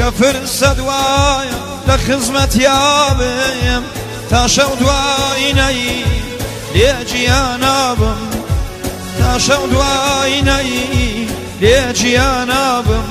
كفرسة دوايا لخزمة يابم تاشو دوايني ليجي أنا بم تاشو دوايني ليجي أنا بم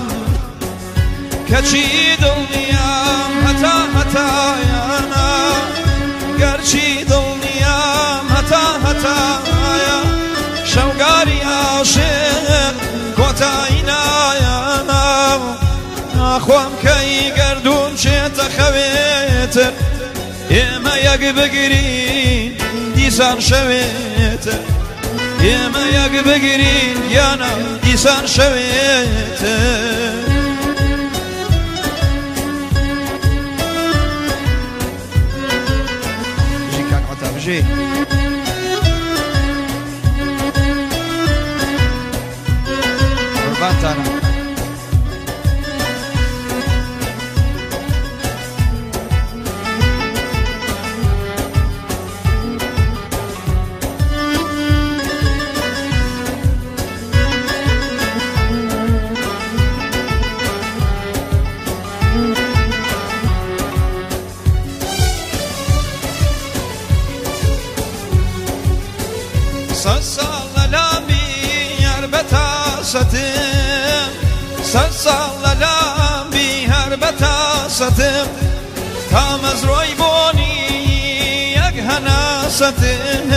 كشي دلنيام هتا هتا يا أنا كرشي دلنيام هتا هتا يا شوقاري عاشق كوتاينا يا أنا أخوام كي قردون شيت خويتر إما يقبقرين ديسان شويتر إما يقبقرين يانا ديسان شويتر جي كان عتاب جي قربان تانا سال لامي هربتا ستم سال لامي هربتا ستم تامز روی بونی یک هنا ستم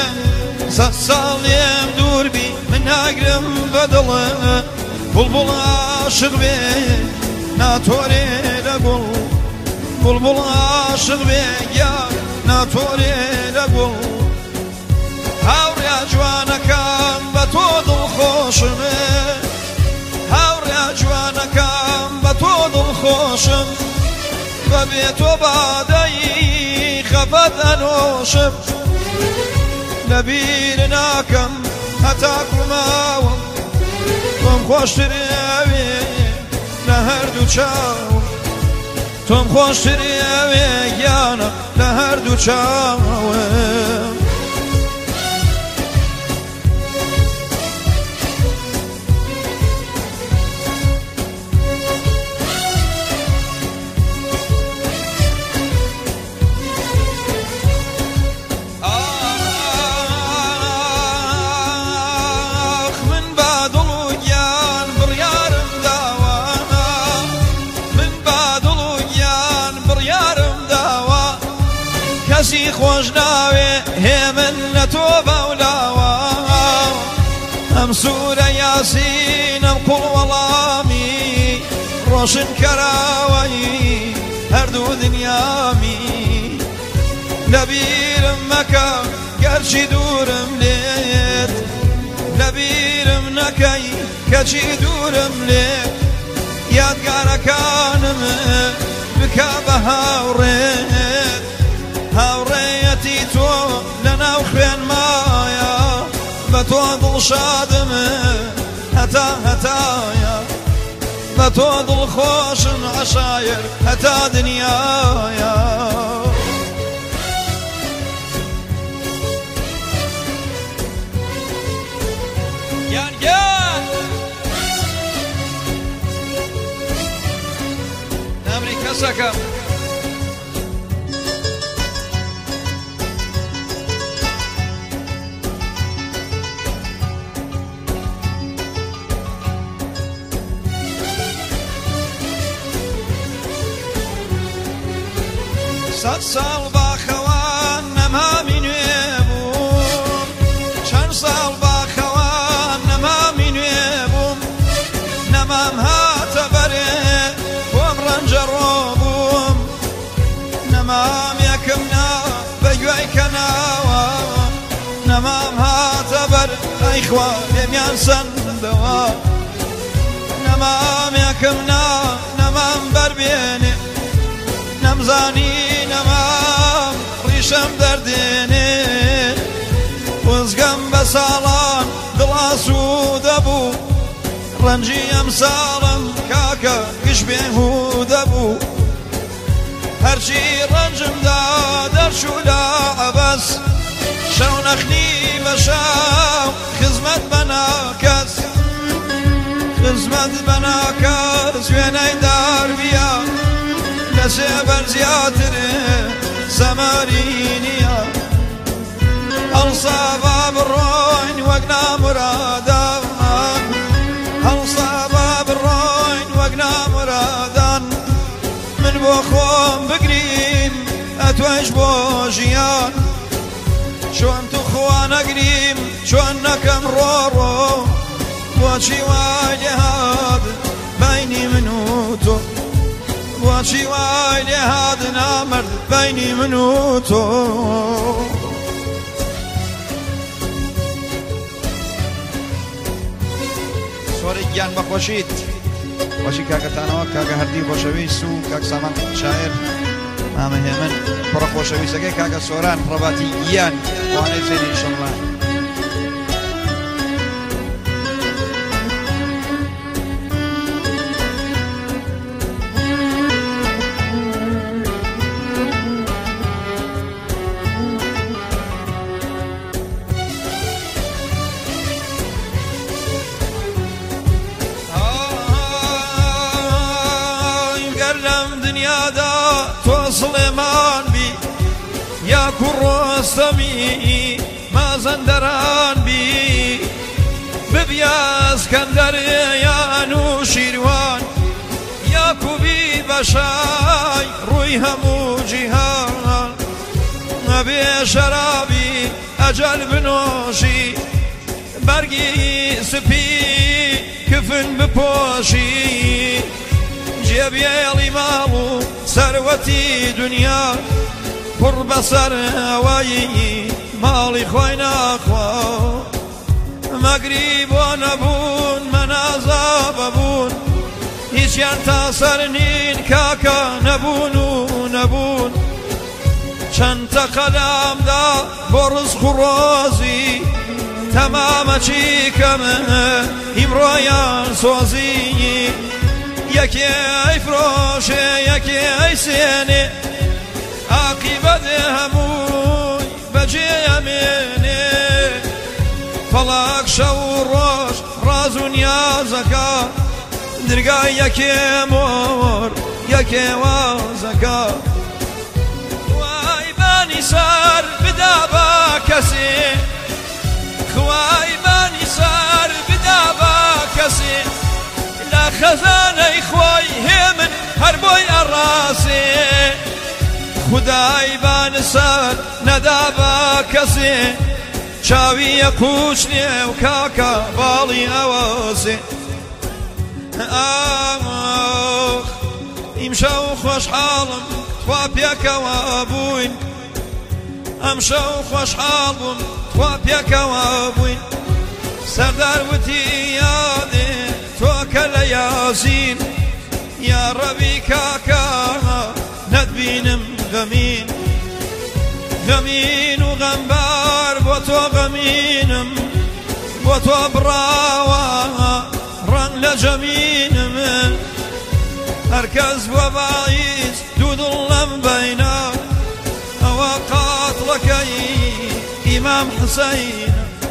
سالیم دور بی من اگرم بدل بلبل عاشق بی ناتوری لگل بلبل عاشق بی یا ناتوری لگل هاوریا جوانەکەم بە تۆ دڵخۆشم هاوریا جوانەکەم بە تۆ دڵخۆشم بەبێ تۆ بادەی خەفەت ئەنۆشم لەبیر ناکەم هەتا کوڵماوم تۆم خۆشترێوێ لە هەردوو چاوم تۆم خۆشترێوێ گیانە لە هەردوو چاوم کەسی خۆش ناوێ هێمن لە تۆ بەولاوە ئەم سوورە یاسین ئەم قوڵ وەڵامی ڕۆشن کەراوەی هەردوو دنیامی لەبیرم مەکە گەرچی دوورم لێت لەبیرم نەکەی کەچی دوورم لێت یادگارەکانم بکە بە هاوڕێت هاوڕێیەتی تۆ لەناو خوێنمایە بە تۆ دڵشادمە هەتا هەتایە بە تۆ دڵخۆشم عەشایر هەتا دنیایە یانگیان نامری کەسەکەم سەد ساڵ باخەوان نەمامی نوێ بووم چەند ساڵ باخەوان نەمامی نوێ بووم نەمام هاتە بەرێ خۆم ڕەنجەڕۆ بووم نەمام یەکم نا بە گوێی کەناوە نەمام هاتە بەر ئەیخوا لێمیان سەندەوە نەمام یەکم نا نەمام بەربێنێ نەمزانی نەمام ڕیشەم دەردێنێ وزگەم بە ساڵان دڵاسوودە بوو ڕەنجی ئەم ساڵم کاکە گشت بێهودە بوو هەرچی ڕەنجمدا دەرچوو لە عەبەس شەو نەخنی بە شاو خزمەت بە ناکەس قسمت بناکە زوێنەی داربیە لە سێبەر زیاترێ سەمەری نییە هەڵسا با بڕۆین وەک نامورادان هەڵسا با بڕۆین وەک نامورادان من بۆ خۆم بگریم ئەتۆش بۆ ژیان چۆن تو خوا نەگریم چۆن نەکەم ڕۆڕۆ بۆچی وای لێ هات بەینی من و تۆ بۆچی وای لێ هات نامەرد بەینی من و تۆ سۆرەی گیان بەخۆشیت خۆشی کاکەتانەوە کاکە هەردی خۆشەویست و کاک سامان شاعر مامە هێمن پڕە خۆشەویستەکەی کاکە سۆران ڕەباتی گیان وانەی زێنی ئینشەڵڵا سڵێمان بی یا کوڕۆستەمی مازەندەران بی ببیا ئەسکەندەریان و شیروان یا کوبی بەشای ڕووی هەموو جیهان ئەبێ شەرابی ئەجەل بنۆشی بەرگی سپی کفن بپۆشی جێبێڵی ماڵ و سەروەتی دنیا پڕ بەسەر ئەوەی ماڵی خۆی ناخوا مەگری بۆ نەبوون مەنازا بەبوون هیچیان تا سەر نین کاکە نەبوون و نەبوون چەند تەقەلامدا بۆ ڕزق و ڕۆزی تەمامە چیکەمە ئیمڕۆیان سۆزی یەکێ ئەیفرۆشێ یەکێ ئەیسێنێ عاقیبەت هەمووی بەجێەمێنێ فەڵاک شەو و ڕۆژ ڕاز و نیازەکە درگای یەکێ مۆر یەکێ وازەکە خوای بانی سەر بدا بە کەسێ خوای بانی سەر بدا بە کەسێ خەزانەی خۆی هێمن هەر بۆی ئەڕاسێ خودای بانسەر نەدا بە کەسێ چاوی یەقوچنێ و کاکە باڵی ئەوەزێ ئاخ ئیمشەو خۆشحاڵم توا پێکەوە بووین ئەمشەو خۆشحاڵ بووم توا پێکەوە بووین سەردار وتی یادێ تۆکە لە یاسین یا ڕەبی کاکە نەتبینم غەمین غەمین و غەمبار بۆ تۆ غەمینم بۆ تۆ بڕاوە ڕەنگ لە جەمینم هەرکەس بۆ باعیس دوو دڵ لەم بەینە ئەوە قاتڵەکەی ئیمام حوسەین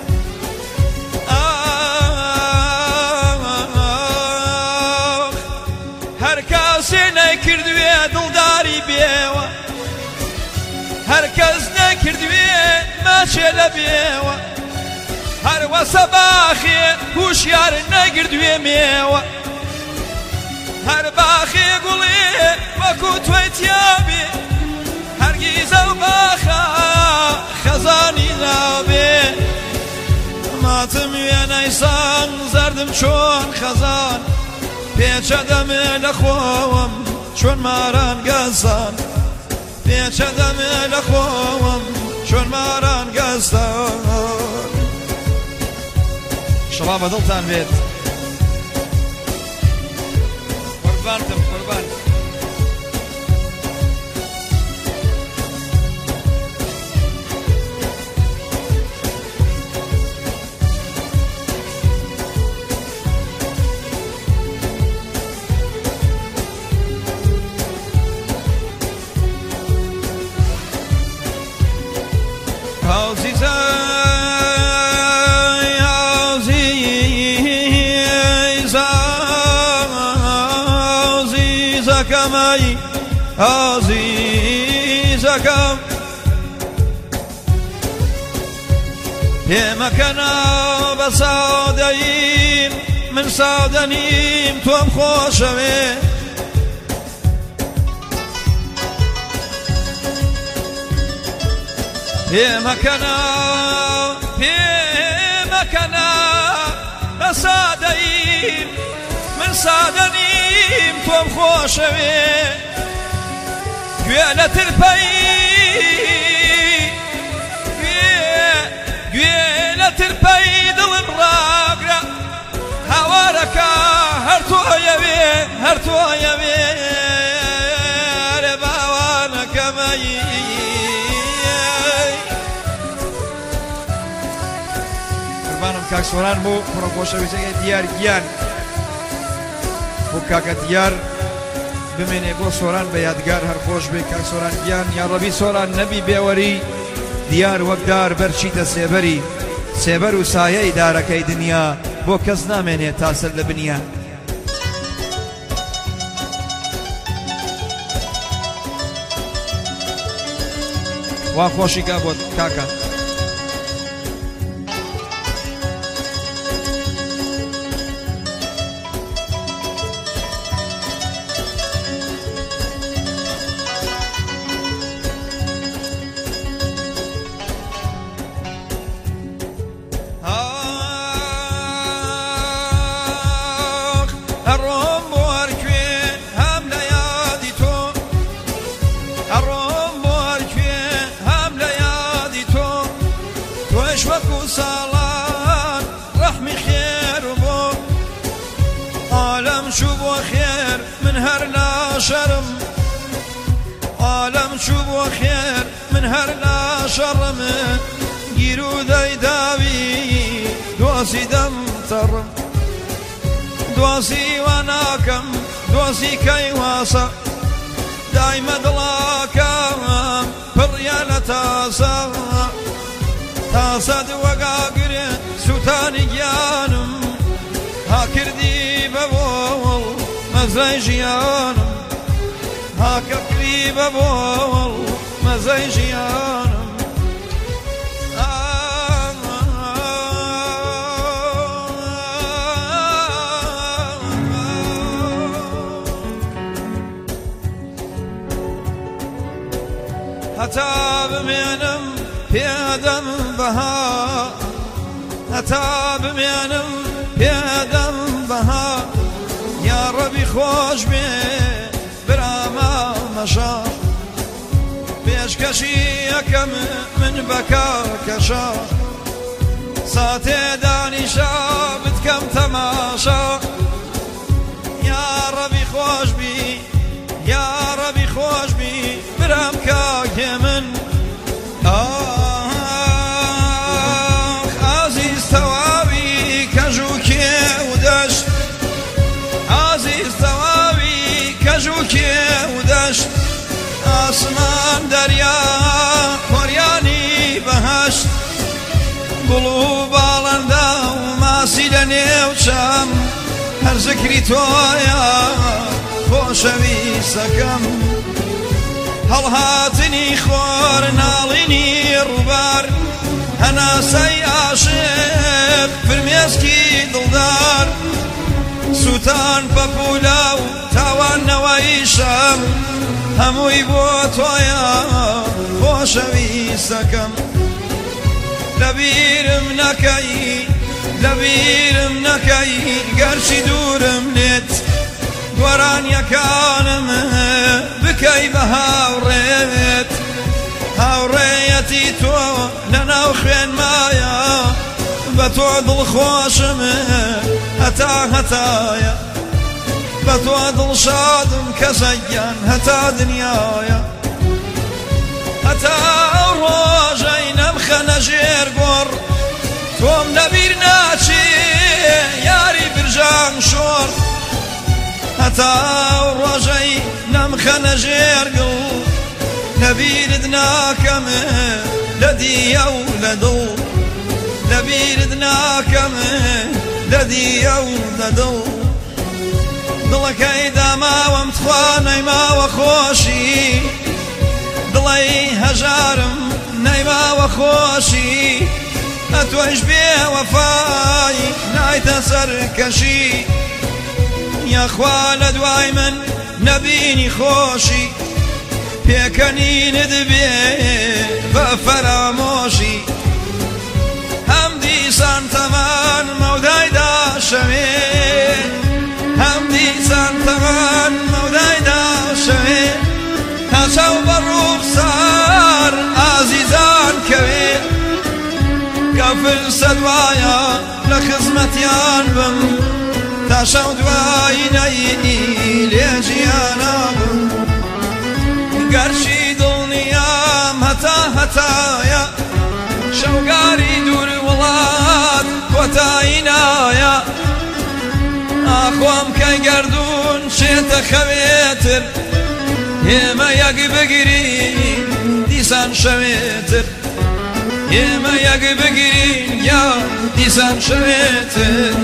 نەکردوێ دڵداری بێوە هەرکەس نەکردوێ ماچێ لە بێوە هەروەسە باخێ هوشیار نەگردوێ مێوە هەر باخێ گوڵێ وەکو توی تیابێ هەرگیزە و باخە خەزانی نابێ ماتم وێنەی سان زەردم چۆن خەزان پێچە دەمێ لە خۆوەم چۆن ماران گەزان پێچە دەمێ لە خۆوەم چۆن ماران گەزان شڵا بەدڵتان بێت قوربانتم قوربان کەمەی ئازیزەکەم پێمەکەنە بە سادەییم من سادە نیم تۆم خۆشەوێ پێمەکەنە بە سادەییم من سادە نیم تۆم خۆشەوێ گوێ لە ترپەی ترپەی دڵم ڕاگرە هاوارەکە هەر تۆیەوێ هەر تۆیەوێ لە باوانەکەمەی قوربانم کاک سۆران بۆ پڕۆخۆشەویستەکەی دیار گیان بۆ کاکە دیار بمێنێ بۆ سۆران بە یادگار هەر خۆش بێ کاک سۆران گیان یا ڕەبی سۆران نەبی بێوەری دیار وەکدار بەرچیتە سێبەری سێبەر و سایەی دارەکەی دنیا بۆ کەس نامێنێت تاسە لە بنیا وا خۆشیکە بۆ کاکە شرم عالم شوب وخير من هرنا شرم گیرو دای داوی دواسی دم ترم دواسی وناکم دواسی کی واسا دايما دلاکم پریال تاسا تاسد وقاقر سوتانی گیانم ها کردی ببول مزای جیانم ها کردی ببول مزای جیانم هتا بمێنم پێدەم بەها هتا بمێنم پێدەم بەها یا ڕەبی خۆش بێ برامە مەشا پێشکەشی یەکەم من بەکە کەشا ساتێ دانیشا بتکەم تەماشا یا ڕەبی خۆش بی یا ڕەبی خۆش بی برام کاکێ من عزیز تەواوی کەژ و کێ و دەشت عزیز تەواوی کەژ و کێ و دەشت ئاسمان دەریا کۆریانی بەهەشت گوڵ و باڵەندە و ماسی لە نێو چەم هەر زکری تۆیە خۆشەویستەکەم هەڵهاتنی خۆر ناڵینی ڕووبار هەناسەی عاشق فرمێسکی دڵدار سووتان پەپوولە و تاوانەوەی شەم هەمووی بۆ تۆیە خۆشەویستەکەم لەبیرم نەکەی لەبیرم نەکەی گەرچی دوورم لێت گۆرانیەکانم بکەی بە هاوڕێت هاوڕێیەتی تۆ لەناو خوێنمایە بە تۆ دڵخۆشم هەتا هەتایە بە تۆ دڵشادم کەسەگیان هەتا دنیایە هەتا ئەو ڕۆژەی نەمخەنە ژێر گۆڕ تۆم لەبیر ناچێ یاری برژان شۆڕ هەتا ئەو ڕۆژەی نەمخەنە ژێرگڵ لەبیرت ناکەمە لە دیە و لە دڵ لەبیرت ناکەمە لە دیە و لە دڵ دڵ دڵەکەی داماوەم تخوا نەیماوە خۆشی دڵی هەژارم نەیماوە خۆشی ئەتۆیش بێوەفای نایتە سەرکەشی یاخوا لە دوای من نەبینی خۆشی پێکەنینت بێ بە فەرامۆشی هەم دیسان تەمان مەودایدا شەوێ هەم دیسان تەمان مەودایدا شەوێ تا چاو بە ڕوخسار ئازیزان کەوێ کە فرسەت وایە لە خزمەتیان بم تا شەو دوای نەیی لێ ژیانە بم گەرچی دڵنیام هەتا هەتایە شەوگاری دوور وڵات کۆتایی نایە ئاخۆم کەی گەردوون شێتە خەوێتر ئێمە یەک بگرین دیسان شەوێتر ئێمە یەک بگرین یا دیسان شەوێتر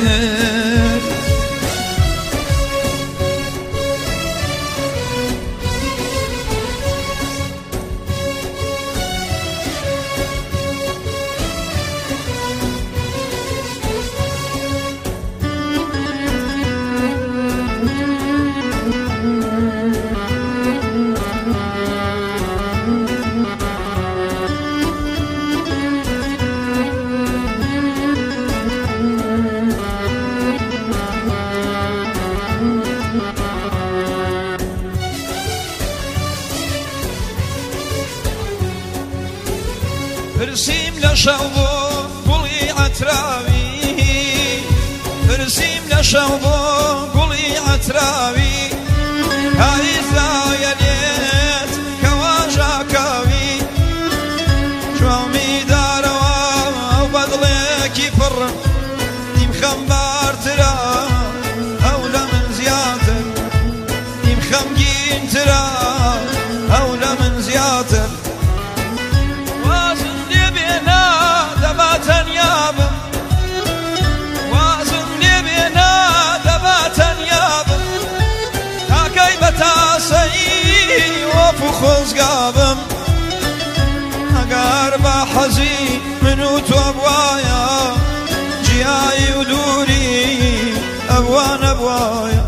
فرسیم لە شەو بۆ گوڵی عەتراوی فرسیم لە شەو بۆ گوڵی عەتراوی هاریزایە لێت کەوا ژاکاوی جوامیدارەوە ئەو بەدڵێکی پڕ نیم خەمبارترە ئەو لە من زیاتر نیم خەمگینترە ئەو لە من زیاتر وازم لێ بێنا دەبا تەنیابم تاکەی بە تاسەی وەف و خۆزگابم ئەگەر بە حەزی من و تۆ بوایە جیایی و دووری ئەوە نەبوایە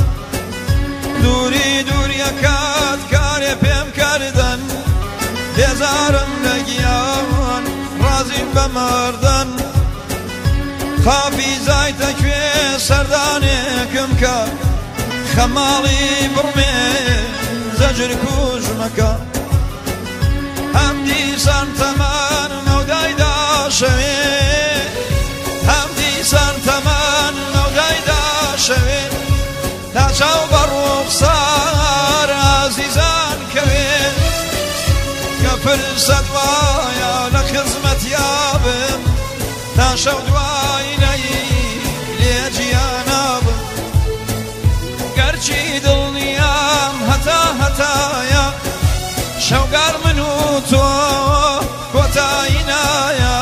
دووری دووریەکات کارێ پێم کردن بێزارم لە گیان رازیم بمردن خافی زایتە کوێ سەردانێکم کە خەماڵی بڕمێ زەجر کوژمەکە هەم دیسان تەمان مەودایدا شەوێ هەم دیسان تەمان مەودایدا شەوێ تا چاو بە ڕوخسار ئازیزان کەوێ کە فرسەت وایە لە خزمەتیابم تا شەو دوای نەیی لێ گیانە بم گەرچی دڵنیام هەتا هەتایە شەوگار من و تۆ کۆتایی نایە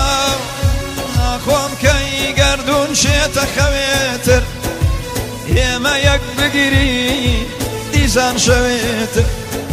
ناخۆم کەی گەردوون شێتە خەوێتر ئێمە یەک بگیری دیسان شەوێتر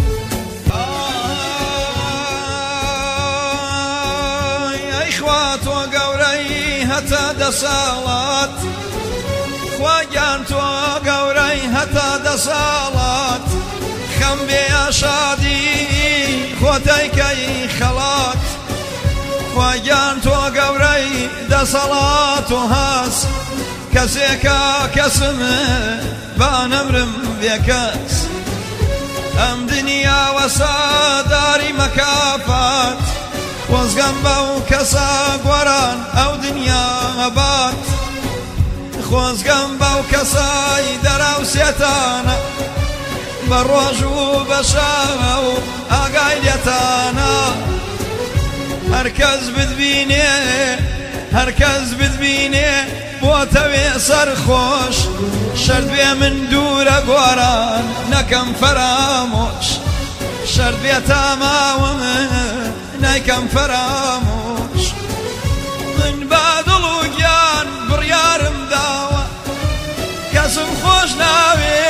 خوا تۆ گەورەی هەتا دە ساڵات خواگیان تۆ گەورەی هەتا دە ساڵات خەم بێ شادی خۆتەیکەی خەڵات خواگیان تۆ گەورەی دە سەڵات و هەس کەسێکە کەسمە با نەمرم بێ کەس ئەم دنیا وەساداری مەکافات خۆزگەم بەو کەسە گۆران ئەو دنیا هەبات خۆزگەم بەو کەسای دەراوسێتانە بە ڕۆژ و بە شەو ئاگای لێتانە هەرکەس بتبینێ هەرکەس بتبینێ بۆتەوێ سەرخۆش شەرت بێ من دوورە گۆران نەکەم فەرامۆش شەرت بێ تاماوە نایکەم فەرامۆش من با دڵ و گیان بڕیارم داوە کەسم خۆش ناوێ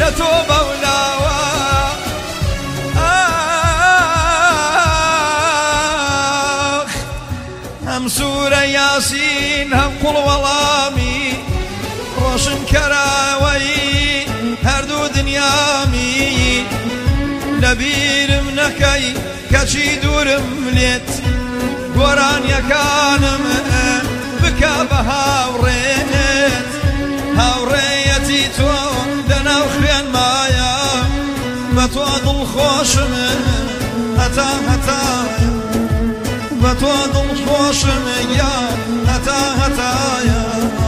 لتو بولاوا هم سورة ياسين هم قل ولامي روشن كراوي هردو دنيامي لبيرم نكي كشي دورم ليت قران يكانم بكا بهاوريت هاوريتي تو دنا وخيان مايا بتواد الخوشم هتا هتايا بتواد الخوشم يا هتا هتايا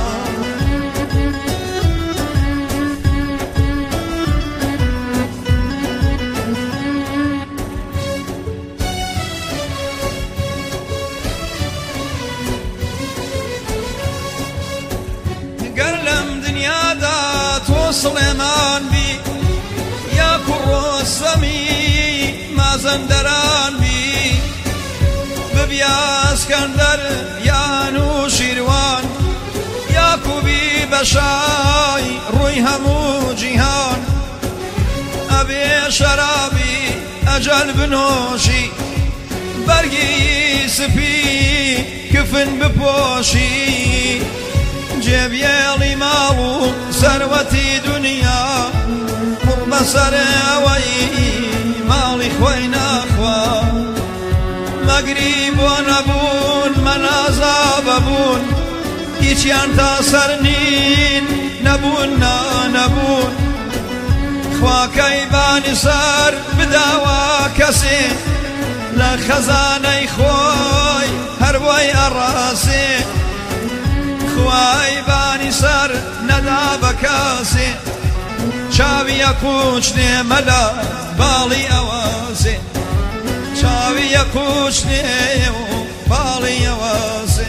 قرلم دنيا دا توصلمان بي يا كرو السمي ما زندران بي ببيا اسكندر يا نوشيروان يا كوبي بشاي روي همو جيهان أبي شرابي أجل بنوشي برقي سبي كفن ببوشي جيبيالي مالو ثروتي دنيا قرب سراوي مالي خوينا خوا مغرب ونبون منازاب بون هيچيان تاسرنين نبونا نبون خوا كيباني سر بداوا كسي لا خزاني خوي هربوي الراسي خواي باني سر ندا بكاسي شاوي يكوشني ملا بالي اواسي شاوي يكوشني بالي اواسي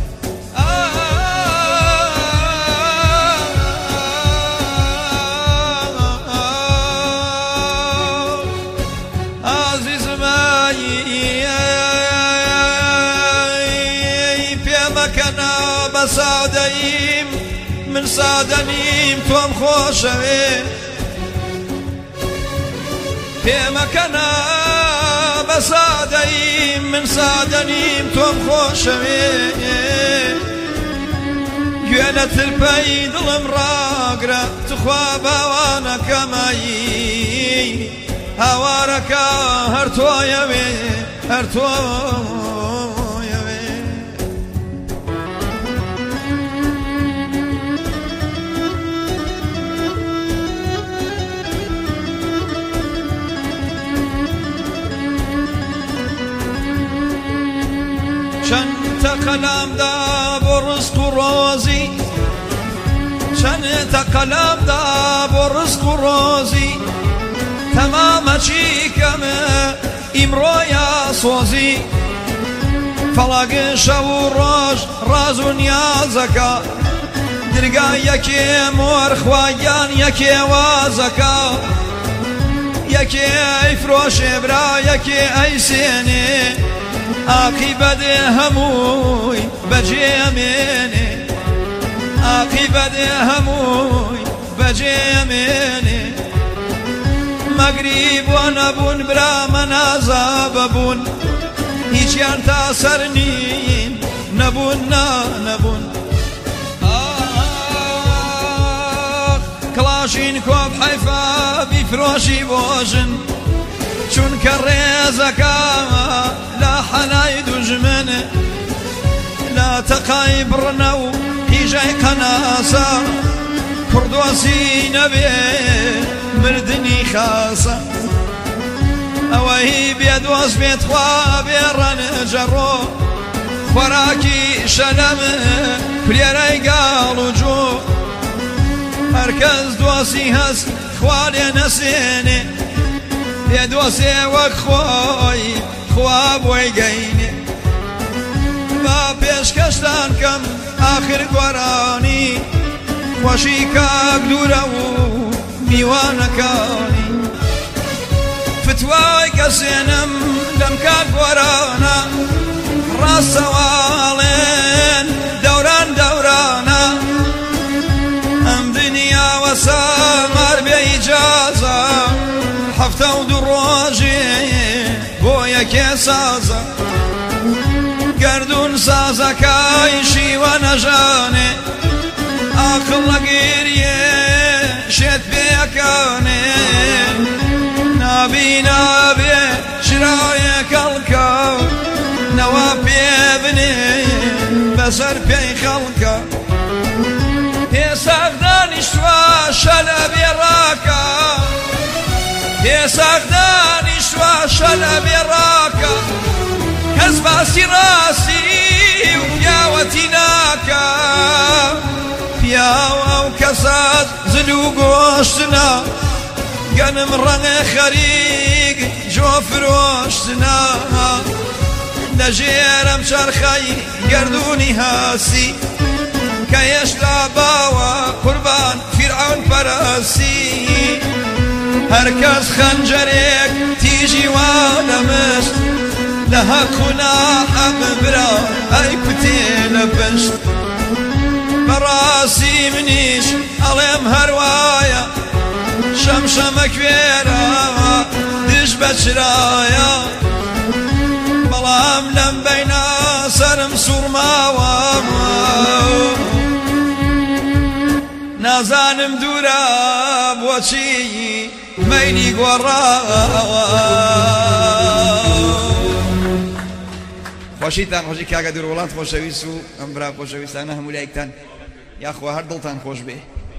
عزيز ماي بيمكنا بسعديم من سعدنيم توم خوشوي بيمكنا بسعديم من سعدنيم توم خوشوي قيلت البيد المراقرة تخوابا وانا كماي هوارك هرتو يوي هرتو شنت قلم دا برزق روزي شنت قلم دا برزق روزي تمام چيكم امرو يا صوزي فلاق شو روش رازو نيازكا درقا يكي مور خوايان يكي وازكا يكي افروش برا يكي اي سيني عاقبت هموي بجيميني عاقبت هموي بجيميني مغرب ونبون برا منازاببون هيچيان تاسرنين نبون نبون كلاشين كوب حيفا بفروشي بوجن چون كريزكا لا حناي دجمن لا تقاي برنو هيجاي قناصا كردوسي نبي مردني خاصة اوهي بيدوس بيت خوابي رن جرو خوراكي شلم كليراي قالو جو مركز دوسي هس خوالي نسيني يدوسي وخوي خواب ويقيني ما بيش كشتان كم آخر قراني وشيكاك دورو ميوانكاني فتواي كسينم لم كاك ورانا راس سوالين دوران دورانا ام دنيا وسامر بيت ئیجازە هەفتە و دوو ڕۆژێ بۆ یەکێ سازە گەردون سازەکەی شیوە نەژانێ ئاقڵ لە گریێ شێت پێیەکانێ نابێ شرایە کەڵکە نەوە پێ بنێ بەسەر پێی خەڵکە هێساق دانیشتوە شەلە بێڕاکە هێساق دانیشتوە شەلە بێڕاکە کەس باسی ڕاستی و پیاوەتی ناکە پیاوە ئەو کەسات زل و گۆشتنە گەنم ڕەنگە خەریک جۆ فرۆشتنە لەژێرەم چەرخەی گەردوونی هاسی کە هێشتا باوە قوربان فیرعەون پەرەستی هەرکەس خەنجەرێک تیژی وا دەمشت لە هەق و ناحە ببرا ئەی کوتێ لە پشت بەڕاستی منیش ئەڵێم هەروایە شەمشەمە کوێرە دش بە چرایە بەڵام لەم بەینە سەرم سوڕماوە نازانم دوورە بۆچی مەینی گۆڕاوە خۆشیتان خۆشی کاگە دوور وڵات خۆشەویست و ئەم برا خۆشەویستانە هەموو لایەکتان یاخوا هەر دڵتان خۆش بێ